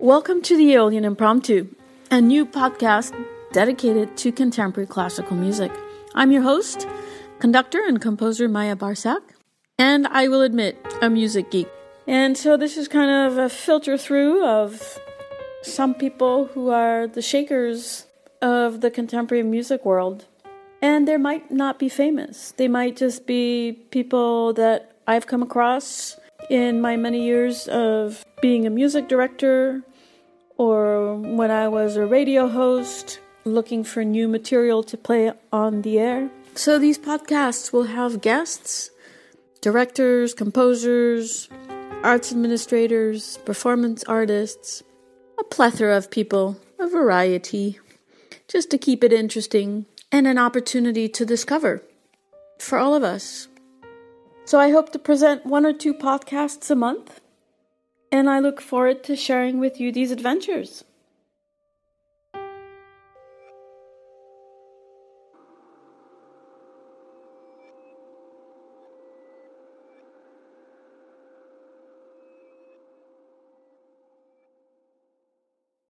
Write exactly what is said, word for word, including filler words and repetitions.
Welcome to the Aeolian Impromptu, a new podcast dedicated to contemporary classical music. I'm your host, conductor and composer Maya Barsak, and I will admit, a music geek. And so this is kind of a filter through of some people who are the shakers of the contemporary music world. And they might not be famous. They might just be people that I've come across in my many years of being a music director, or when I was a radio host looking for new material to play on the air. So these podcasts will have guests, directors, composers, arts administrators, performance artists, a plethora of people, a variety, just to keep it interesting and an opportunity to discover for all of us. So I hope to present one or two podcasts a month, and I look forward to sharing with you these adventures.